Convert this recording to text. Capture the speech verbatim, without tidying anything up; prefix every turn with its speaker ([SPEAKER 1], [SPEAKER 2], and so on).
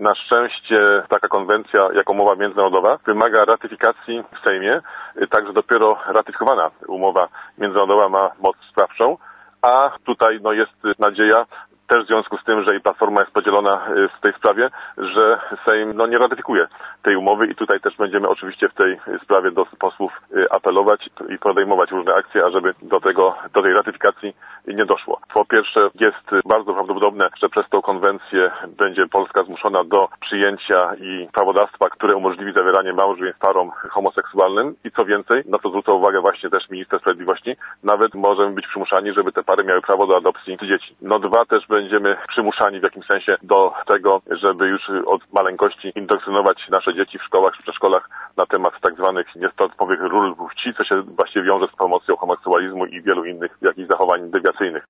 [SPEAKER 1] Na szczęście taka konwencja, jak umowa międzynarodowa, wymaga ratyfikacji w Sejmie, także dopiero ratyfikowana umowa międzynarodowa ma moc sprawczą, a tutaj no, jest nadzieja, też w związku z tym, że i Platforma jest podzielona w tej sprawie, że Sejm no, nie ratyfikuje tej umowy i tutaj też będziemy oczywiście w tej sprawie do posłów apelować i podejmować różne akcje, ażeby do tego, do tej ratyfikacji nie doszło. Po pierwsze jest bardzo prawdopodobne, że przez tą konwencję będzie Polska zmuszona do przyjęcia i prawodawstwa, które umożliwi zawieranie małżeństw parom homoseksualnym i co więcej, na to zwróca uwagę właśnie też minister sprawiedliwości, nawet możemy być przymuszani, żeby te pary miały prawo do adopcji dzieci. No dwa, też będziemy przymuszani w jakimś sensie do tego, żeby już od maleńkości indoktrynować nasze dzieci w szkołach, w przedszkolach na temat tak zwanych niestandardnych ról płci, co się właściwie wiąże z promocją homoseksualizmu i wielu innych jakichś zachowań dewiacyjnych.